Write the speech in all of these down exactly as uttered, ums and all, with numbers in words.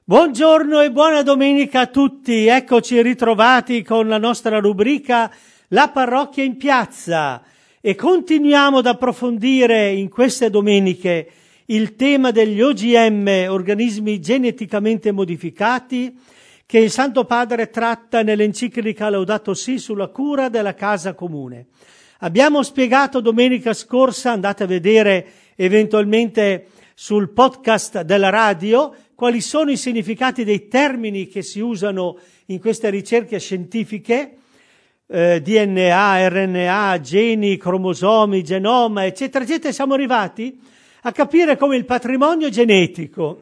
Buongiorno e buona domenica a tutti, eccoci ritrovati con la nostra rubrica La Parrocchia in Piazza e continuiamo ad approfondire in queste domeniche il tema degli O G M, organismi geneticamente modificati, che il Santo Padre tratta nell'enciclica Laudato Si sulla cura della casa comune. Abbiamo spiegato domenica scorsa, andate a vedere eventualmente sul podcast della radio, quali sono i significati dei termini che si usano in queste ricerche scientifiche, eh, D N A, R N A, geni, cromosomi, genoma, eccetera, eccetera. Siamo arrivati a capire come il patrimonio genetico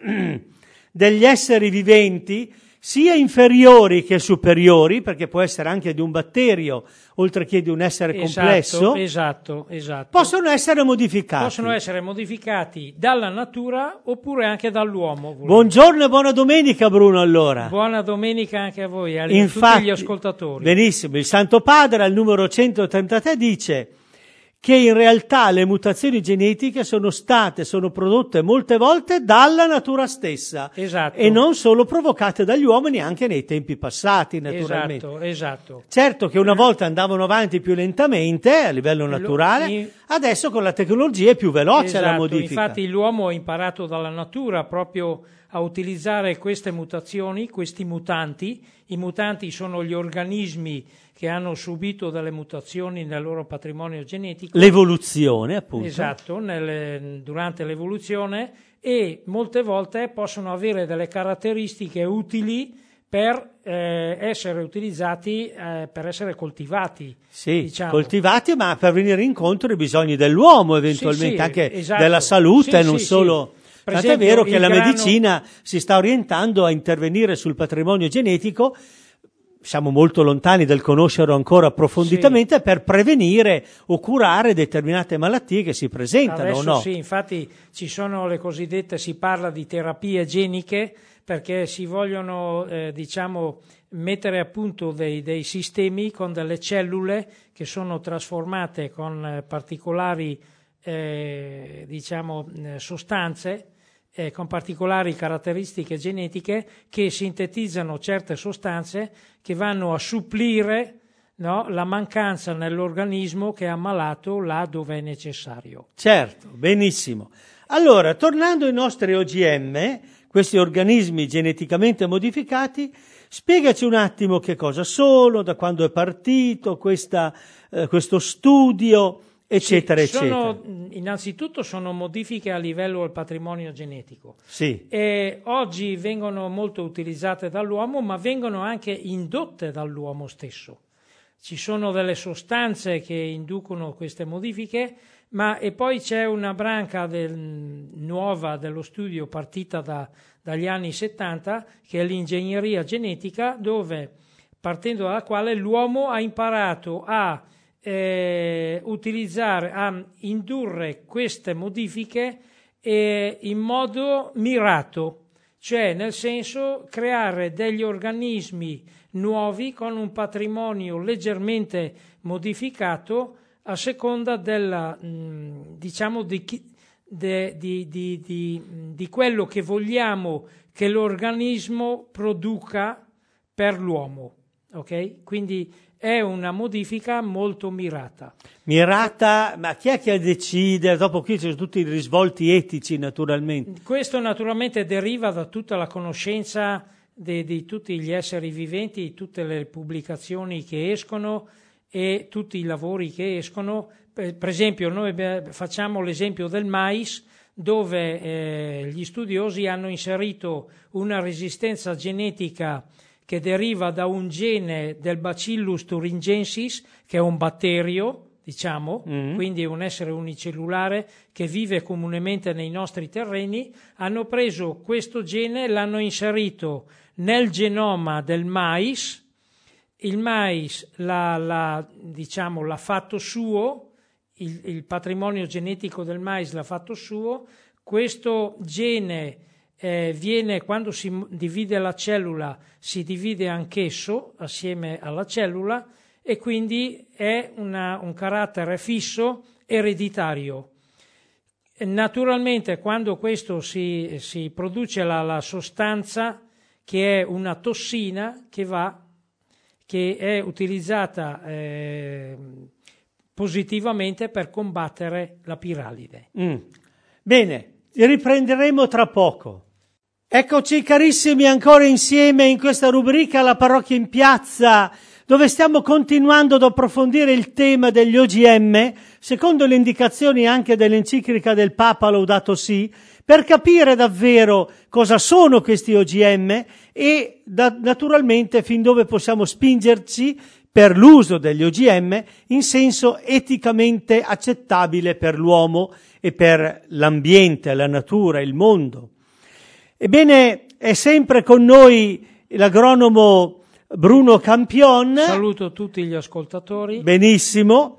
degli esseri viventi, sia inferiori che superiori, perché può essere anche di un batterio, oltre che di un essere esatto, complesso, esatto, esatto. possono essere modificati. Possono essere modificati dalla natura oppure anche dall'uomo. Volendo. Buongiorno e buona domenica, Bruno, allora. Buona domenica anche a voi, a Infatti, tutti gli ascoltatori. Benissimo, il Santo Padre al numero centotrentatré dice che in realtà le mutazioni genetiche sono state, sono prodotte molte volte dalla natura stessa, esatto. E non solo provocate dagli uomini anche nei tempi passati, naturalmente. Esatto, esatto. Certo che una volta andavano avanti più lentamente a livello naturale, in... adesso con la tecnologia è più veloce esatto, la modifica. Infatti l'uomo ha imparato dalla natura proprio a utilizzare queste mutazioni, questi mutanti. I mutanti sono gli organismi che hanno subito delle mutazioni nel loro patrimonio genetico. L'evoluzione, appunto. Esatto, nelle, durante l'evoluzione, e molte volte possono avere delle caratteristiche utili per eh, essere utilizzati, eh, per essere coltivati. Sì, diciamo. coltivati, ma per venire incontro ai bisogni dell'uomo, eventualmente, sì, sì, anche esatto. della salute, sì, non sì, solo... Sì. Tanto è vero che la grano... medicina si sta orientando a intervenire sul patrimonio genetico, siamo molto lontani dal conoscerlo ancora approfonditamente, sì. per prevenire o curare determinate malattie che si presentano. Adesso no? Sì, infatti ci sono le cosiddette, si parla di terapie geniche, perché si vogliono eh, diciamo mettere a punto dei, dei sistemi con delle cellule che sono trasformate con eh, particolari eh, diciamo eh, sostanze Eh, con particolari caratteristiche genetiche che sintetizzano certe sostanze che vanno a supplire, no, la mancanza nell'organismo che è ammalato là dove è necessario. Certo, benissimo. Allora, tornando ai nostri O G M, questi organismi geneticamente modificati, spiegaci un attimo che cosa sono, da quando è partito questa, eh, questo studio, eccetera, sì, sono, eccetera. Innanzitutto sono modifiche a livello del patrimonio genetico. Sì. E oggi vengono molto utilizzate dall'uomo, ma vengono anche indotte dall'uomo stesso. Ci sono delle sostanze che inducono queste modifiche, ma e poi c'è una branca del, nuova dello studio partita da, dagli anni settanta, che è l'ingegneria genetica, dove partendo dalla quale l'uomo ha imparato a Eh, utilizzare, a indurre queste modifiche eh, in modo mirato, cioè nel senso creare degli organismi nuovi con un patrimonio leggermente modificato a seconda della mh, diciamo di, de, di, di, di, di quello che vogliamo che l'organismo produca per l'uomo, ok? Quindi è una modifica molto mirata. Mirata, ma chi è che decide? Dopo qui ci sono tutti i risvolti etici, naturalmente. Questo naturalmente deriva da tutta la conoscenza di, di tutti gli esseri viventi, tutte le pubblicazioni che escono e tutti i lavori che escono. Per, per esempio, noi facciamo l'esempio del mais, dove eh, gli studiosi hanno inserito una resistenza genetica che deriva da un gene del Bacillus thuringiensis, che è un batterio, diciamo, mm. quindi un essere unicellulare che vive comunemente nei nostri terreni. Hanno preso questo gene e l'hanno inserito nel genoma del mais. Il mais l'ha, l'ha, diciamo, l'ha fatto suo, il, il patrimonio genetico del mais l'ha fatto suo. Questo gene Eh, viene, quando si divide la cellula, si divide anch'esso assieme alla cellula e quindi è una, un carattere fisso ereditario. Naturalmente, quando questo si, si produce la, la sostanza che è una tossina che va che è utilizzata eh, positivamente per combattere la piralide. Mm. Bene, riprenderemo tra poco. Eccoci carissimi ancora insieme in questa rubrica La Parrocchia in Piazza, dove stiamo continuando ad approfondire il tema degli O G M, secondo le indicazioni anche dell'enciclica del Papa Laudato Si, per capire davvero cosa sono questi O G M e da, naturalmente fin dove possiamo spingerci per l'uso degli O G M in senso eticamente accettabile per l'uomo e per l'ambiente, la natura, il mondo. Ebbene, è sempre con noi l'agronomo Bruno Campion. Saluto tutti gli ascoltatori. Benissimo,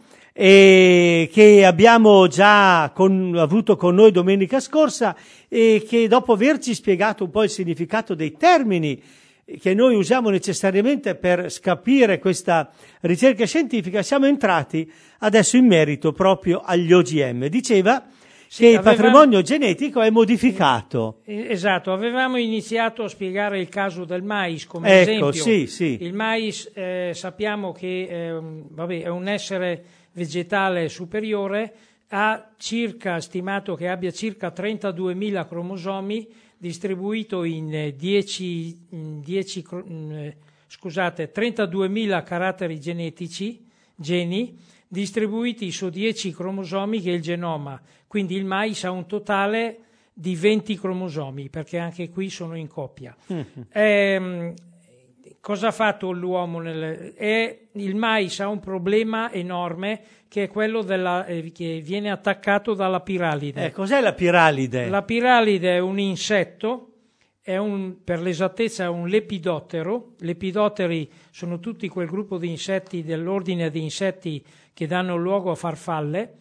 e che abbiamo già con, avuto con noi domenica scorsa e che dopo averci spiegato un po' il significato dei termini che noi usiamo necessariamente per capire questa ricerca scientifica, siamo entrati adesso in merito proprio agli O G M. Diceva Sì, che il avevamo... patrimonio genetico è modificato. Esatto, avevamo iniziato a spiegare il caso del mais come ecco, esempio. Sì, sì. Il mais eh, sappiamo che eh, vabbè, è un essere vegetale superiore, ha circa, stimato che abbia circa trentaduemila cromosomi distribuito in dieci, in dieci eh, scusate, trentaduemila caratteri genetici, geni, distribuiti su dieci cromosomi che è il genoma. Quindi il mais ha un totale di venti cromosomi, perché anche qui sono in coppia. Mm-hmm. Eh, cosa ha fatto l'uomo? Nel, è, il mais ha un problema enorme, che è quello della, eh, che viene attaccato dalla piralide. Eh, cos'è la piralide? La piralide è un insetto, è un, per l'esattezza è un lepidottero. Lepidotteri sono tutti quel gruppo di insetti dell'ordine di insetti che danno luogo a farfalle.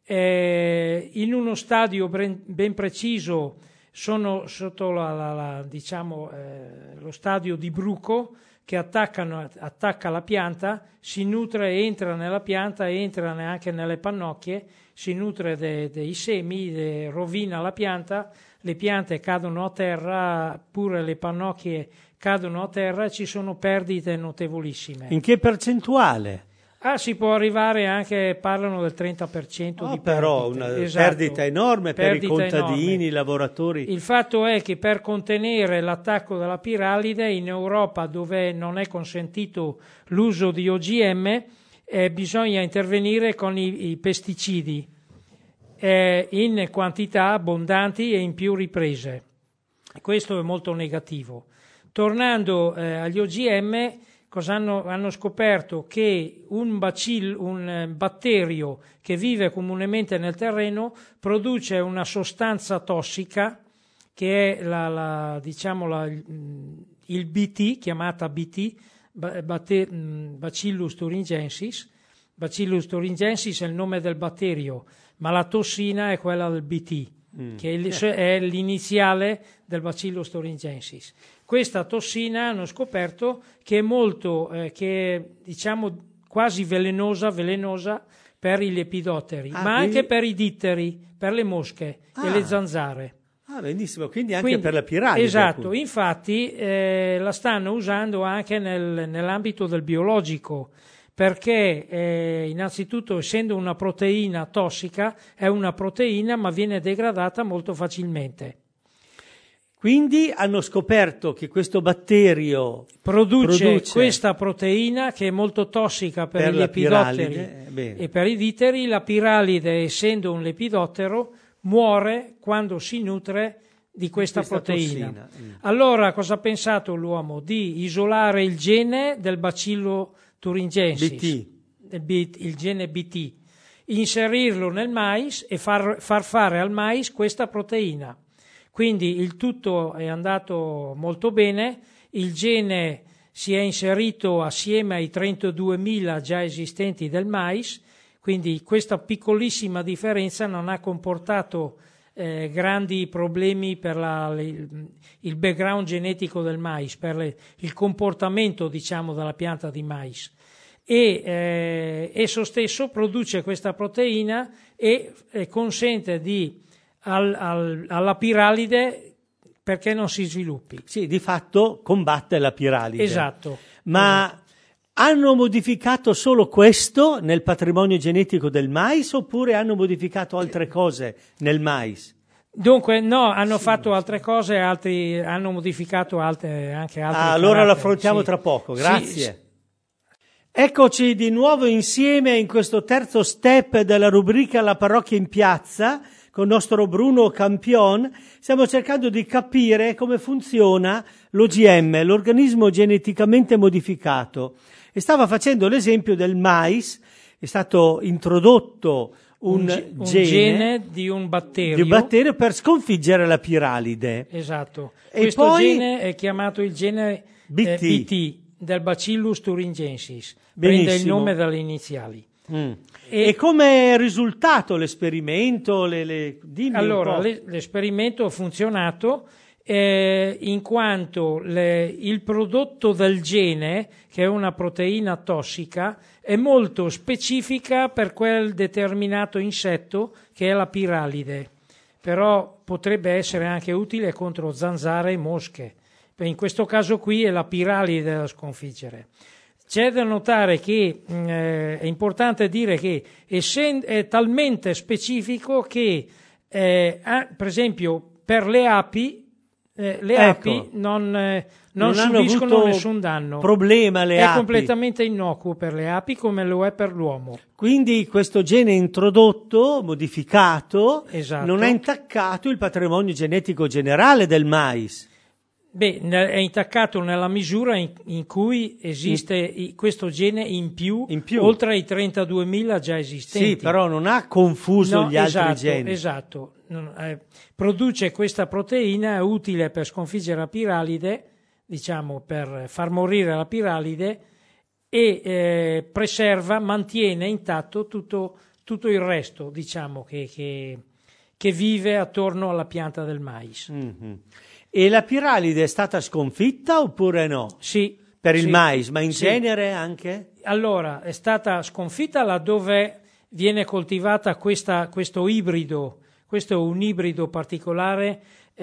Eh, in uno stadio ben, ben preciso sono sotto la, la, la, diciamo, eh, lo stadio di bruco, che attaccano, attacca la pianta, si nutre, entra nella pianta, entra anche nelle pannocchie, si nutre dei de semi, de, rovina la pianta, le piante cadono a terra, pure le pannocchie cadono a terra e ci sono perdite notevolissime. In che percentuale? Ah, si può arrivare anche, parlano del trenta per cento oh, di però perdite. Una esatto. perdita enorme perdita per i contadini, enorme. I lavoratori. Il fatto è che per contenere l'attacco della piralide in Europa, dove non è consentito l'uso di O G M, eh, bisogna intervenire con i, i pesticidi eh, in quantità abbondanti e in più riprese. Questo è molto negativo. Tornando eh, agli O G M, cosa hanno, hanno scoperto? Che un, bacillo, un batterio che vive comunemente nel terreno produce una sostanza tossica che è la, la, diciamo la, il B T, chiamata B T, batte, Bacillus thuringiensis. Bacillus thuringiensis è il nome del batterio, ma la tossina è quella del B T, mm. che è l'iniziale del Bacillus thuringiensis. Questa tossina hanno scoperto che è molto, eh, che è, diciamo, quasi velenosa, velenosa per i lepidotteri, ah, ma quindi... anche per i ditteri, per le mosche ah. e le zanzare. Ah, benissimo, quindi anche quindi, per la piralide. Esatto, appunto. Infatti eh, la stanno usando anche nel, nell'ambito del biologico, perché eh, innanzitutto, essendo una proteina tossica, è una proteina ma viene degradata molto facilmente. Quindi hanno scoperto che questo batterio produce, produce questa proteina che è molto tossica per, per i lepidotteri e per i ditteri. La piralide, essendo un lepidottero, muore quando si nutre di questa, di questa proteina. Mm. Allora cosa ha pensato l'uomo? Di isolare il gene del bacillo thuringiensis, B T. Il gene B T, inserirlo nel mais e far, far fare al mais questa proteina. Quindi il tutto è andato molto bene, il gene si è inserito assieme ai trentaduemila già esistenti del mais, quindi questa piccolissima differenza non ha comportato eh, grandi problemi per la, il, il background genetico del mais, per le, il comportamento, diciamo, della pianta di mais. E eh, esso stesso produce questa proteina e, e consente di Al, al, alla piralide perché non si sviluppi. Sì, di fatto combatte la piralide. Esatto. Ma esatto. hanno modificato solo questo nel patrimonio genetico del mais oppure hanno modificato altre cose nel mais? Dunque, no, hanno fatto altre cose, altri hanno modificato altre, anche altri. Ah, allora lo caratteri, affrontiamo sì. tra poco, grazie. Sì. Eccoci di nuovo insieme in questo terzo step della rubrica La parrocchia in piazza con il nostro Bruno Campion. Stiamo cercando di capire come funziona l'O G M, l'organismo geneticamente modificato. E stava facendo l'esempio del mais, è stato introdotto un, un, ge- gene, un gene di un batterio. di un batterio per sconfiggere la piralide. Esatto. E Questo poi gene è chiamato il gene B T, eh, B T del Bacillus thuringiensis. Benissimo. Prende il nome dalle iniziali. Mm. E, e come è risultato l'esperimento? Le, le... Dimmi allora, un po'. le, l'esperimento ha funzionato eh, in quanto le, il prodotto del gene, che è una proteina tossica, è molto specifica per quel determinato insetto che è la piralide, però potrebbe essere anche utile contro zanzare e mosche. In questo caso qui è la piralide da sconfiggere. C'è da notare che eh, è importante dire che essendo, è talmente specifico che eh, ha, per esempio per le api eh, le ecco, api non, eh, non, non hanno subiscono avuto nessun danno. Problema le è api. completamente innocuo per le api come lo è per l'uomo. Quindi questo gene introdotto, modificato, Esatto. non ha intaccato il patrimonio genetico generale del mais. Beh, è intaccato nella misura in, in cui esiste in, questo gene in più, in più, oltre ai trentaduemila già esistenti. Sì, però non ha confuso no, gli altri esatto, geni. Esatto, eh, produce questa proteina utile per sconfiggere la piralide, diciamo per far morire la piralide e eh, preserva, mantiene intatto tutto, tutto il resto, diciamo, che, che, che vive attorno alla pianta del mais. Mm-hmm. E la piralide è stata sconfitta oppure no? Sì. Per il sì, mais, ma in sì. genere anche? Allora, è stata sconfitta laddove viene coltivata questa, questo ibrido, questo è un ibrido particolare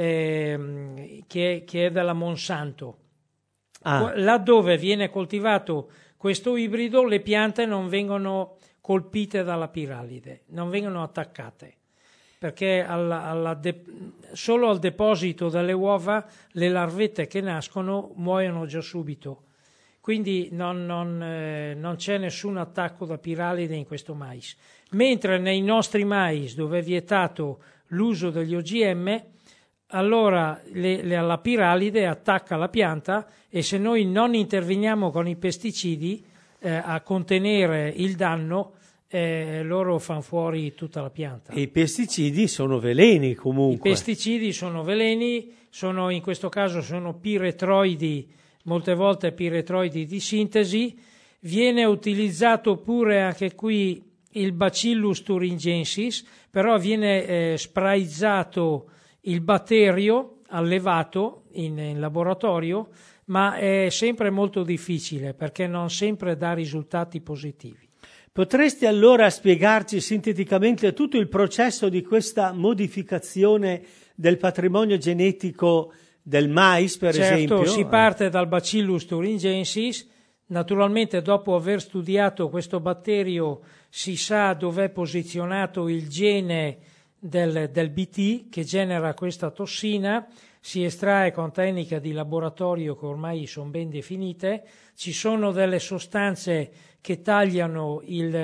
eh, che, che è della Monsanto. Ah. Laddove viene coltivato questo ibrido, le piante non vengono colpite dalla piralide, non vengono attaccate. Perché alla, alla de- solo al deposito delle uova le larvette che nascono muoiono già subito, quindi non, non, eh, non c'è nessun attacco da piralide in questo mais. Mentre nei nostri mais, dove è vietato l'uso degli O G M, allora le, le, la piralide attacca la pianta e se noi non interveniamo con i pesticidi eh, a contenere il danno, Eh, loro fanno fuori tutta la pianta. E i pesticidi sono veleni comunque. I pesticidi sono veleni, sono, in questo caso sono piretroidi, molte volte piretroidi di sintesi. Viene utilizzato pure anche qui il Bacillus thuringiensis, però viene eh, sprayizzato il batterio allevato in, in laboratorio, ma è sempre molto difficile perché non sempre dà risultati positivi. Potresti allora spiegarci sinteticamente tutto il processo di questa modificazione del patrimonio genetico del mais, per certo, esempio? Certo, si parte dal Bacillus thuringiensis, naturalmente dopo aver studiato questo batterio si sa dove è posizionato il gene del, del B T che genera questa tossina, si estrae con tecnica di laboratorio che ormai sono ben definite, ci sono delle sostanze che tagliano il,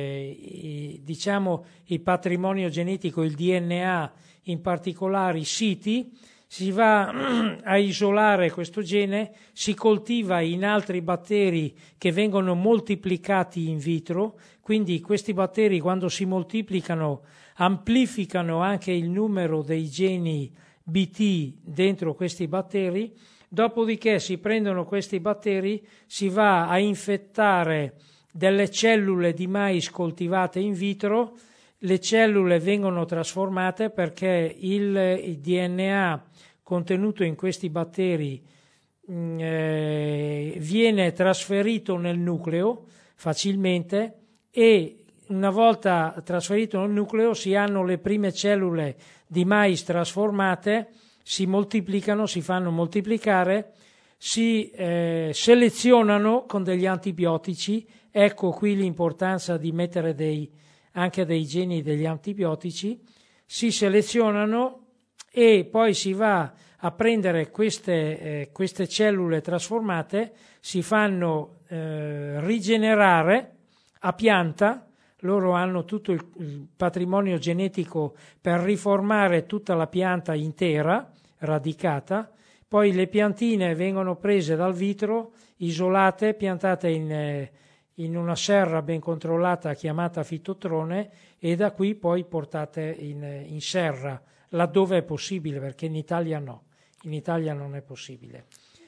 eh, diciamo, il patrimonio genetico, il D N A, in particolari siti, si va a isolare questo gene, si coltiva in altri batteri che vengono moltiplicati in vitro, quindi questi batteri quando si moltiplicano amplificano anche il numero dei geni B T dentro questi batteri, dopodiché si prendono questi batteri, si va a infettare delle cellule di mais coltivate in vitro, le cellule vengono trasformate perché il, il D N A contenuto in questi batteri mh, eh, viene trasferito nel nucleo facilmente e una volta trasferito nel nucleo si hanno le prime cellule di mais trasformate si moltiplicano, si fanno moltiplicare, si eh, selezionano con degli antibiotici. Ecco qui l'importanza di mettere dei, anche dei geni degli antibiotici. Si selezionano e poi si va a prendere queste, eh, queste cellule trasformate, si fanno eh, rigenerare a pianta. Loro hanno tutto il, il patrimonio genetico per riformare tutta la pianta intera, radicata. Poi le piantine vengono prese dal vitro, isolate, piantate in, eh, in una serra ben controllata chiamata fitotrone, e da qui poi portate in, in serra, laddove è possibile, perché in Italia no, in Italia non è possibile.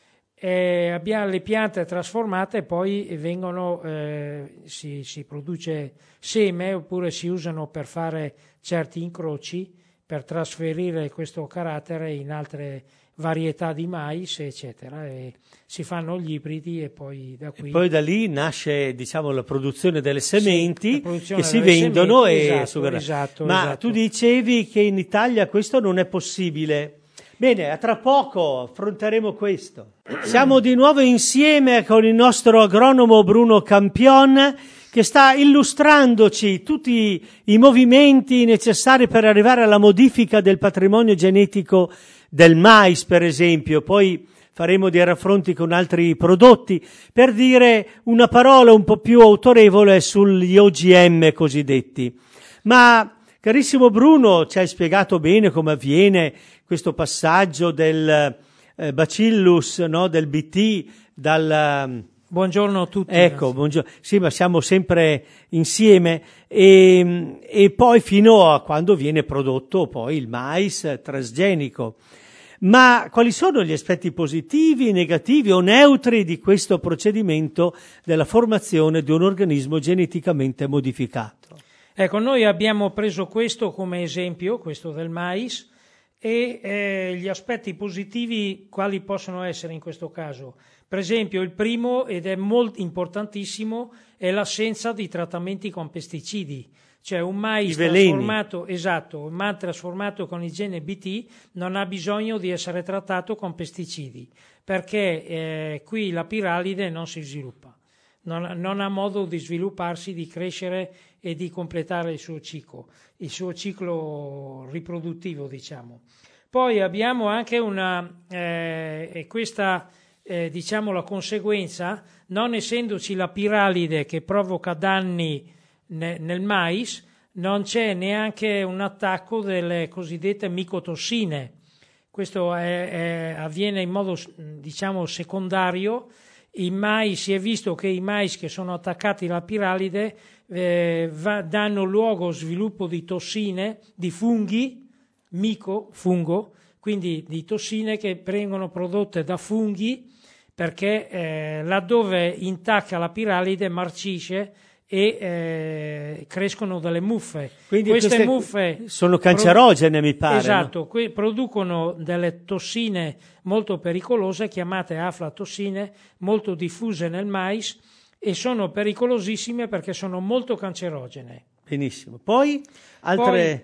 Eh, abbiamo le piante trasformate e poi vengono, eh, si, si produce seme, oppure si usano per fare certi incroci, per trasferire questo carattere in altre varietà di mais, eccetera, e si fanno gli ibridi e poi da qui... E poi da lì nasce, diciamo, la produzione delle sementi, sì, produzione che si delle vendono sementi, e... esatto, esatto, Ma esatto. tu dicevi che in Italia questo non è possibile. Bene, a tra poco affronteremo questo. Siamo di nuovo insieme con il nostro agronomo Bruno Campion, che sta illustrandoci tutti i movimenti necessari per arrivare alla modifica del patrimonio genetico del mais, per esempio. Poi faremo dei raffronti con altri prodotti, per dire una parola un po' più autorevole sugli O G M cosiddetti. Ma, carissimo Bruno, ci hai spiegato bene come avviene questo passaggio del eh, Bacillus, no, del B T, dal... Buongiorno a tutti. Ecco, buongiorno. Sì, ma siamo sempre insieme e, e poi fino a quando viene prodotto poi il mais trasgenico. Ma quali sono gli aspetti positivi, negativi o neutri di questo procedimento della formazione di un organismo geneticamente modificato? Ecco, noi abbiamo preso questo come esempio, questo del mais, e eh, gli aspetti positivi quali possono essere in questo caso? Per esempio, il primo, ed è molto importantissimo, è l'assenza di trattamenti con pesticidi. Cioè un mais trasformato, esatto, un mais trasformato con il gene B T non ha bisogno di essere trattato con pesticidi, perché eh, qui la piralide non si sviluppa, non, non ha modo di svilupparsi, di crescere e di completare il suo ciclo, il suo ciclo riproduttivo, diciamo. Poi abbiamo anche una, eh, e questa eh, diciamo la conseguenza, non essendoci la piralide che provoca danni nel mais, non c'è neanche un attacco delle cosiddette micotossine. Questo è, è, avviene in modo, diciamo, secondario. I mais, si è visto che i mais che sono attaccati alla piralide eh, va, danno luogo allo sviluppo di tossine, di funghi, mico, fungo, quindi di tossine che vengono prodotte da funghi, perché eh, laddove intacca la piralide marcisce e eh, crescono delle muffe. Quindi queste muffe sono cancerogene, produ- mi pare. Esatto, no? que- producono delle tossine molto pericolose, chiamate aflatossine, molto diffuse nel mais, e sono pericolosissime perché sono molto cancerogene. Benissimo. Poi altre... Poi,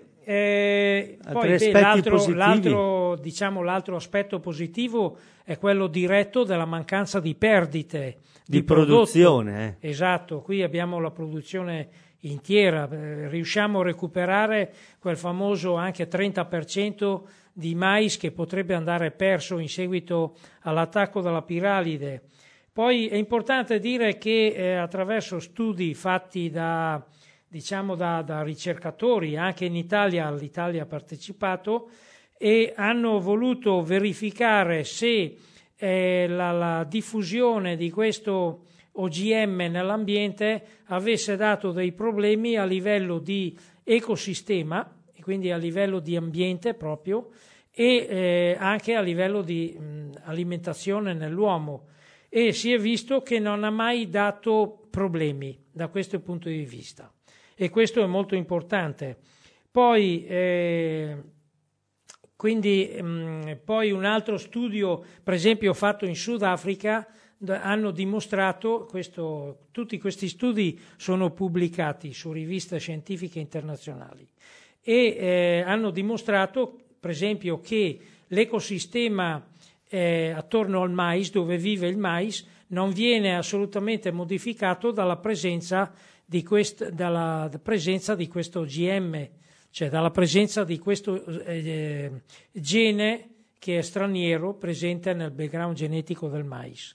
Eh, Altri poi beh, aspetti l'altro, positivi? l'altro, diciamo, l'altro aspetto positivo è quello diretto della mancanza di perdite di, di produzione. Eh. Esatto, qui abbiamo la produzione intera, eh, riusciamo a recuperare quel famoso anche trenta per cento di mais che potrebbe andare perso in seguito all'attacco della piralide. Poi è importante dire che eh, attraverso studi fatti da diciamo da, da ricercatori, anche in Italia, l'Italia ha partecipato, e hanno voluto verificare se eh, la, la diffusione di questo O G M nell'ambiente avesse dato dei problemi a livello di ecosistema, quindi a livello di ambiente proprio, e eh, anche a livello di mh, alimentazione nell'uomo, e si è visto che non ha mai dato problemi da questo punto di vista. E questo è molto importante. Poi, eh, quindi, mh, poi un altro studio, per esempio fatto in Sudafrica, d- hanno dimostrato, questo, tutti questi studi sono pubblicati su riviste scientifiche internazionali, e eh, hanno dimostrato, per esempio, che l'ecosistema eh, attorno al mais, dove vive il mais, non viene assolutamente modificato dalla presenza di, quest, dalla presenza di questo G M, cioè dalla presenza di questo eh, gene che è straniero presente nel background genetico del mais.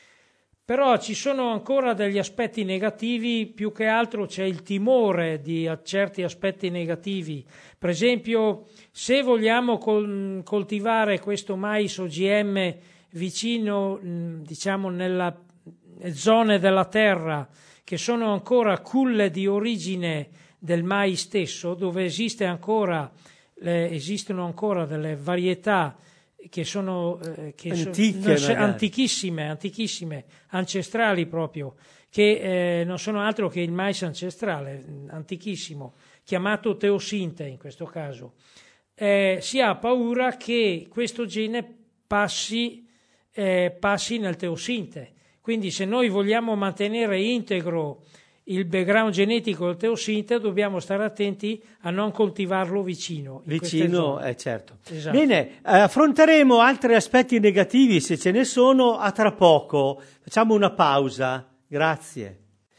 Però ci sono ancora degli aspetti negativi, più che altro c'è il timore di certi aspetti negativi. Per esempio, se vogliamo col- coltivare questo mais O G M vicino, diciamo, nella zone della terra che sono ancora culle di origine del mais stesso, dove esiste ancora, le, esistono ancora delle varietà che sono eh, che Antiche, so, antichissime, antichissime, ancestrali proprio, che eh, non sono altro che il mais ancestrale, antichissimo, chiamato teosinte in questo caso. Eh, si ha paura che questo gene passi, eh, passi nel teosinte. Quindi se noi vogliamo mantenere integro il background genetico del teosinte, dobbiamo stare attenti a non coltivarlo vicino. Vicino, eh, certo. Esatto. Bene, eh, affronteremo altri aspetti negativi, se ce ne sono, a tra poco. Facciamo una pausa. Grazie.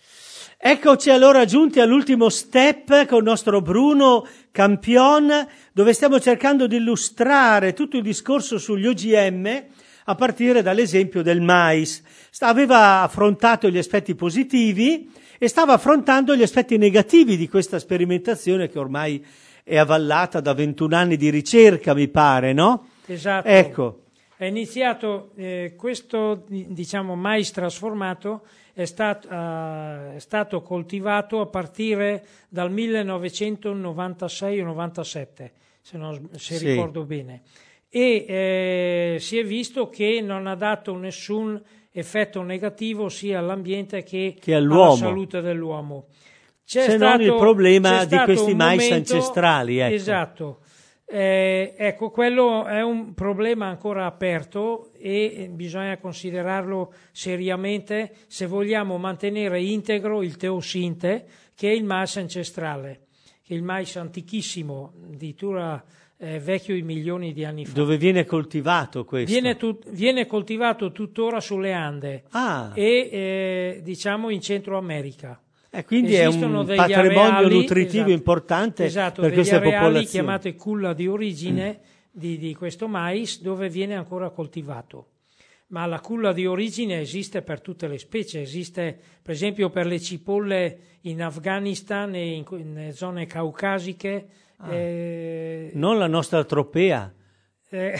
Eccoci allora giunti all'ultimo step con il nostro Bruno Campion, dove stiamo cercando di illustrare tutto il discorso sugli O G M a partire dall'esempio del mais. Aveva affrontato gli aspetti positivi e stava affrontando gli aspetti negativi di questa sperimentazione che ormai è avvallata da ventuno anni di ricerca, mi pare, no? Esatto. Ecco. È iniziato eh, questo, diciamo, mais trasformato è stato, uh, è stato coltivato a partire dal millenovecentonovantasei o novantasette, se, non, se sì. ricordo bene. E eh, si è visto che non ha dato nessun effetto negativo sia all'ambiente che, che all'uomo. alla salute dell'uomo. C'è Se stato, non il problema di questi mais momento, ancestrali. Ecco. Esatto. Eh, ecco, quello è un problema ancora aperto e bisogna considerarlo seriamente se vogliamo mantenere integro il teosinte, che è il mais ancestrale, che è il mais antichissimo, addirittura eh, vecchio di milioni di anni fa. Dove viene coltivato questo? Viene, tut- viene coltivato tuttora sulle Ande ah. e eh, diciamo in Centro America. Eh, quindi Esistono è un patrimonio areali, nutritivo esatto, importante esatto, per queste areali popolazioni. Chiamate culla di origine mm. di, di questo mais, dove viene ancora coltivato. Ma la culla di origine esiste per tutte le specie, esiste per esempio per le cipolle in Afghanistan e in, in zone caucasiche. Ah. Eh, non la nostra tropea. Eh,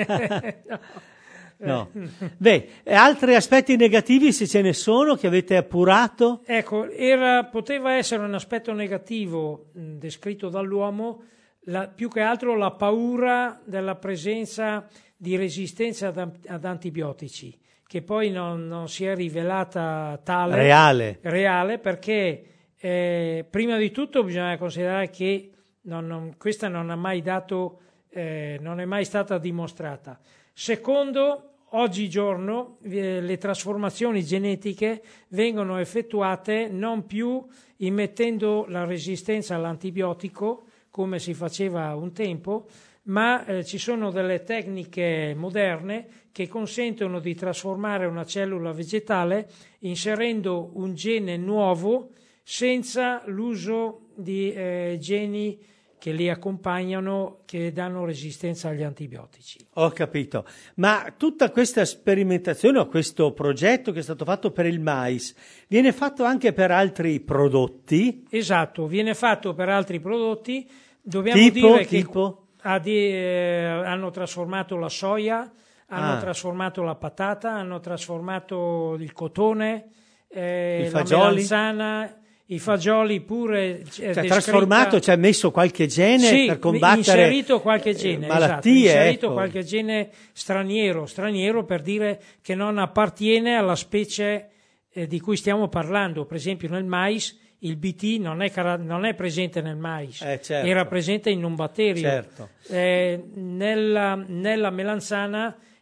no. No. Beh, altri aspetti negativi, se ce ne sono, che avete appurato? Ecco, era, poteva essere un aspetto negativo mh, descritto dall'uomo, la, più che altro la paura della presenza di resistenza ad, ad antibiotici, che poi non, non si è rivelata tale, reale, reale perché eh, prima di tutto bisogna considerare che non, non, questa non ha mai dato, eh, non è mai stata dimostrata. Secondo, oggigiorno eh, le trasformazioni genetiche vengono effettuate non più immettendo la resistenza all'antibiotico come si faceva un tempo, ma eh, ci sono delle tecniche moderne che consentono di trasformare una cellula vegetale inserendo un gene nuovo senza l'uso di eh, geni che li accompagnano, che danno resistenza agli antibiotici. Ho capito. Ma tutta questa sperimentazione o questo progetto che è stato fatto per il mais viene fatto anche per altri prodotti? Esatto, viene fatto per altri prodotti. Dobbiamo tipo, dire tipo? che ha di, eh, hanno trasformato la soia, hanno ah. trasformato la patata, hanno trasformato il cotone, eh, I la melanzana, i fagioli pure. Cioè trasformato, ci cioè ha messo qualche gene sì, per combattere inserito qualche gene, malattie, esatto, inserito ecco. qualche gene straniero, straniero per dire che non appartiene alla specie eh, di cui stiamo parlando. Per esempio nel mais il B T non è, non è presente nel mais, eh, certo. era presente in un batterio. Certo. Eh, nella, nella melanzana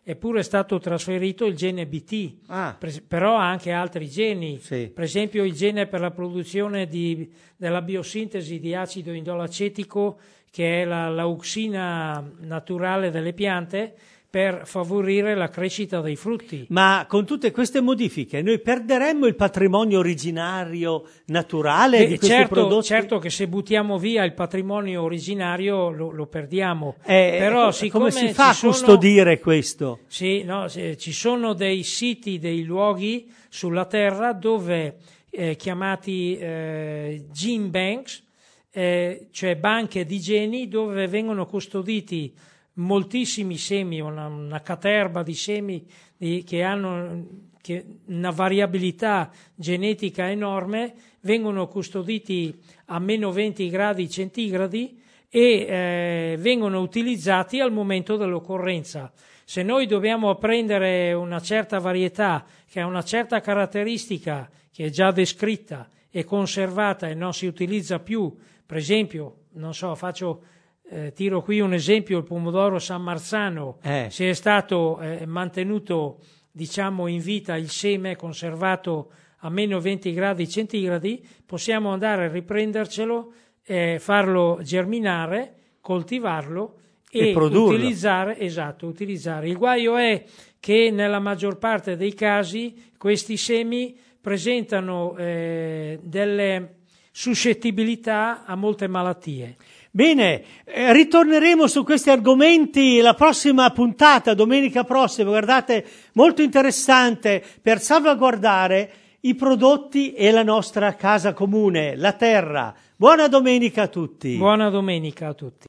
eppure è stato trasferito il gene B T, Ah. per- però ha anche altri geni, Sì. per esempio il gene per la produzione di, della biosintesi di acido indolacetico, che è la, l'auxina naturale delle piante, per favorire la crescita dei frutti. Ma con tutte queste modifiche noi perderemmo il patrimonio originario naturale Beh, di questi certo, prodotti? certo che se buttiamo via il patrimonio originario lo, lo perdiamo, Eh, però eh, siccome come si fa a ci sono- custodire questo? Sì, no, se- ci sono dei siti, dei luoghi sulla Terra dove eh, chiamati eh, gene banks, eh, cioè banche di geni dove vengono custoditi moltissimi semi, una, una caterba di semi di- che hanno che, una variabilità genetica enorme, vengono custoditi a meno venti gradi centigradi e eh, vengono utilizzati al momento dell'occorrenza. Se noi dobbiamo prendere una certa varietà che ha una certa caratteristica che è già descritta e conservata e non si utilizza più, per esempio, non so, faccio eh, tiro qui un esempio, il pomodoro San Marzano, Eh. se è stato eh, mantenuto diciamo in vita il seme conservato a meno venti gradi centigradi, possiamo andare a riprendercelo, eh, farlo germinare, coltivarlo E e, produrlo. utilizzare, esatto, utilizzare. Il guaio è che nella maggior parte dei casi questi semi presentano eh, delle suscettibilità a molte malattie. Bene, eh, ritorneremo su questi argomenti la prossima puntata, domenica prossima, guardate, molto interessante per salvaguardare i prodotti e la nostra casa comune, la terra. Buona domenica a tutti. Buona domenica a tutti.